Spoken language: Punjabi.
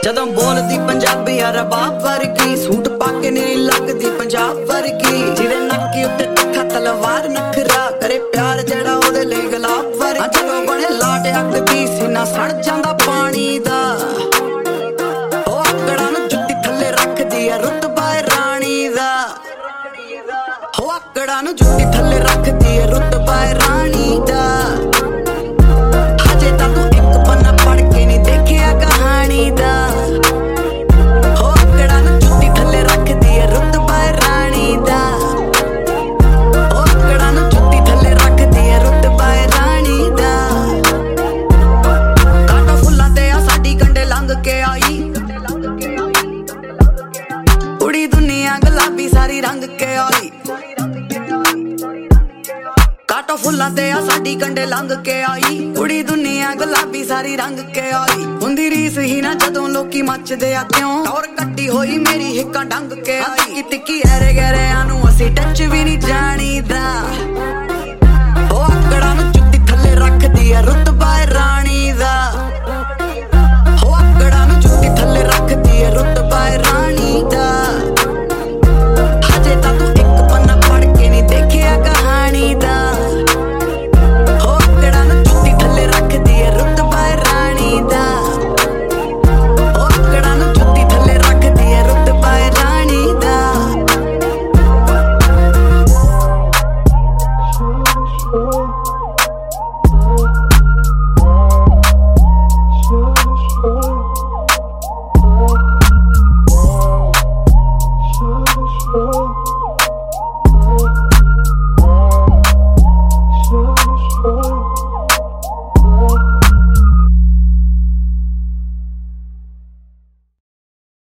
ਜਦੋਂ ਬੋਲਦੀ ਪੰਜਾਬੀ ਆ ਰਬਾਬ ਵਰਗੀ, ਸੂਟ ਪਾ ਕੇ ਨਹੀਂ ਲੱਗਦੀ ਪੰਜਾਬ ਵਰਗੀ, ਜਿਹਦੇ ਨੱਕ ਉੱਤੇ ਤਿੱਖਾ ਤਲਵਾਰ ਨਖਰਾ ਕਰੇ ਪਿਆਰ ਜਿਹੜਾ ਉਹਦੇ ਲਈ ਗੁਲਾਬ ਵਰਗੀ। ਜਦੋਂ ਬਣੇ ਲਾਟ ਅੱਗ ਦੀ ਸੀਨਾ ਸੜ ਜਾਂਦਾ ਪਾਣੀ ਦਾ, ਉਹ ਆਕੜਾਂ ਨੂੰ ਜੁੱਤੀ ਥੱਲੇ ਰੱਖਦੀ ਆ ਰੁਤਬਾ ਰਾਣੀ ਦਾ, ਉਹ ਆਕੜਾਂ ਨੂੰ ਜੁੱਤੀ ਥੱਲੇ ਰੱਖਦੀ ਆ ਰੁਤਬਾ ਰਾਣੀ ਦਾ। ਹਜੇ ਤਾਂ ਤੂੰ ਇੱਕ ਪੰਨਾ ਪੜ੍ਹ ਕੇ ਨਹੀਂ ਦੇਖਿਆ ਕਹਾਣੀ ਦਾ, ਉਹ ਆਕੜਾਂ ਨੂੰ ਜੁੱਤੀ ਥੱਲੇ ਰੱਖਦੀ ਆ ਰੁਤਬਾ ਰਾਣੀ ਦਾ, ਉਹ ਆਕੜਾਂ ਨੂੰ ਜੁੱਤੀ ਥੱਲੇ ਰੱਖਦੀ ਆ ਰੁਤਬਾ ਰਾਣੀ ਦਾ। ਕਾਟੋ ਫੁੱਲਾਂ ਤੇ ਆ ਸਾਡੀ ਕੰਡੇ ਲੰਘ ਕੇ ਆਈ, ਕੁੜੀ ਦੁਨੀਆ ਗੁਲਾਬੀ ਸਾਰੀ ਰੰਗ ਕੇ ਆਈ। ਕਾਟੋ ਫੁੱਲਾਂ ਤੇ ਆ ਸਾਡੀ ਕੰਡੇ ਲੰਘ ਕੇ ਆਈ, ਕੁੜੀ ਦੁਨੀਆ ਗੁਲਾਬੀ ਸਾਰੀ ਰੰਗ ਕੇ ਆਈ। ਹੁੰਦੀ ਰੀਸ ਹੀ ਨਾ ਜਦੋਂ ਲੋਕੀ ਮੱਚਦੇ ਆ ਕਿਉਂ, ਟੌਰ ਕੱਟੀ ਹੋਈ ਮੇਰੀ ਹਿੱਕਾਂ ਡੰਗ ਕੇ ਆਈ। ਤਿੱਕੀ ਐਰੇ ਗੈਰਿਆਂ ਨੂੰ ਅਸੀਂ ਟੱਚ ਵੀ ਨਹੀਂ ਜਾਣੀਦਾ।